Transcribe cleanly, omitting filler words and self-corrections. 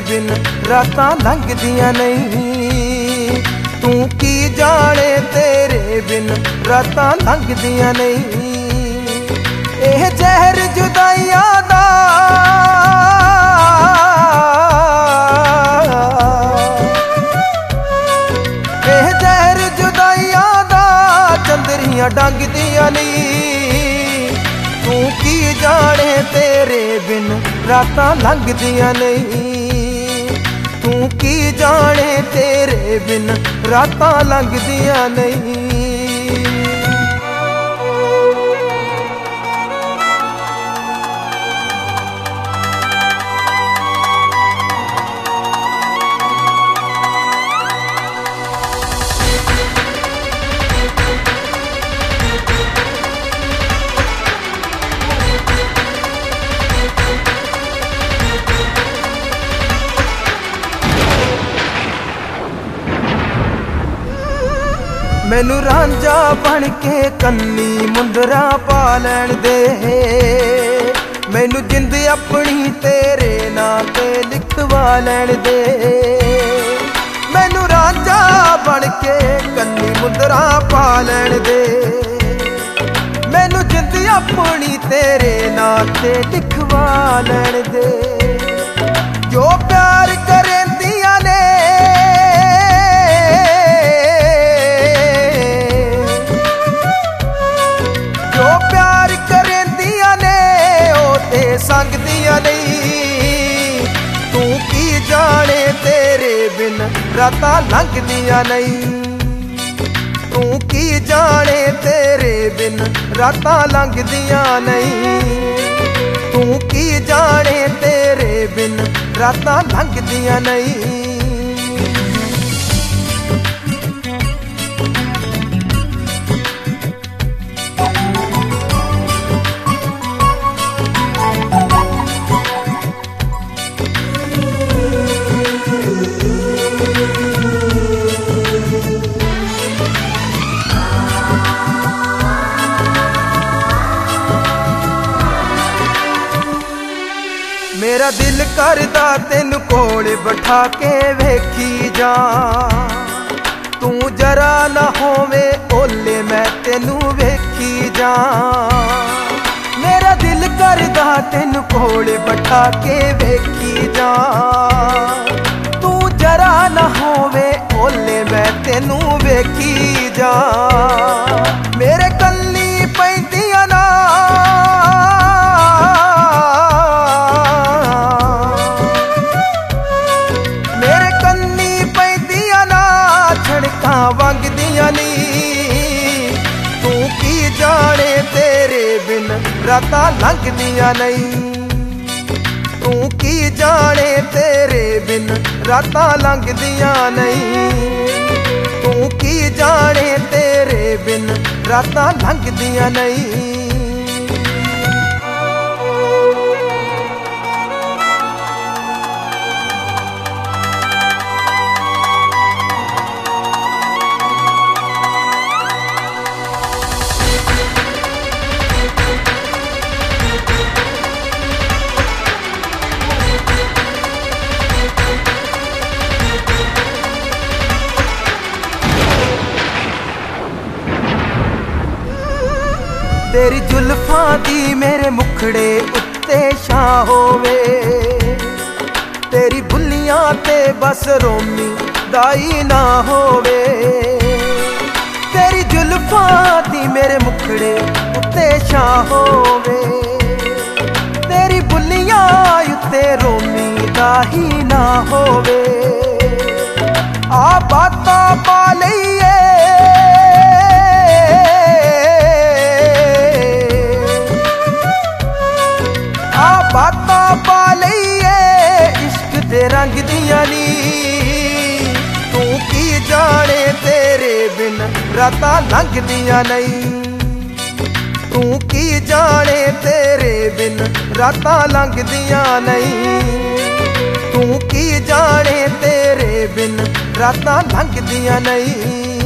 बिन रातां लंघदियां नहीं। तू की जाने तेरे बिन रातां लंघदियां नहीं। एह जहर जुदाइयां दा चंदरियां डंगदियां नहीं। तू की जाने तेरे बिन रातां लंघदियां नहीं। तू की जाने तेरे बिन रातां लंघदियां नहीं। मैनू रांझा बन के कन्नी मुंदरा पा लैन दे। मैनू जिंद अपनी तेरे नां ते लिखवा लैन दे। मैनू रांझा बन के कन्नी मुंदरा पा लैन दे। मैनू जिंद अपनी तेरे नां ते लिखवा लैन दे। जो प्यार करेंदियां ने संगदियां नहीं। तू की जाने तेरे बिन रातां लंघदियां नहीं। तू की जाने तेरे बिन रातां लंघदियां नहीं। तू की जाने तेरे बिन रातां लंघदियां नहीं। मेरा दिल करदा तेन कोल बैठा के वेखी जा। तू जरा ना होवे ओले मैं तेनू वेखी जा। मेरा दिल करदा तेन कोल बैठा के वेखी जा। तू जरा ना होवे ओले मैं तेनू वेखी जा। मेरे कल्ली पैंदियां ना वंगदियां नहीं। तू की जाने तेरे बिन रातां लंघदियां नहीं। तू की जाने तेरे बिन रातां लंघदियां नहीं। तू की जाने तेरे बिन रातां लंघदियां नहीं। तेरी जुल्फां दी मेरे मुखड़े उत्ते छां होवे। तेरी बुल्लियां ते बस रोमी दाई ना होवे। तेरी जुल्फां दी मेरे मुखड़े उत्ते छां होवे। तेरी बुल्लियां उत्ते रोमी दाई ना होवे। आ बातां पा लईए बातां पा लईए इश्क दे रंग दियां नी। तू की जाने तेरे बिन रातां लंघदियां नहीं। तू की जाने तेरे बिन रातां लंघदियां नहीं। तू की जाने तेरे बिन रातां लंघदियां नहीं।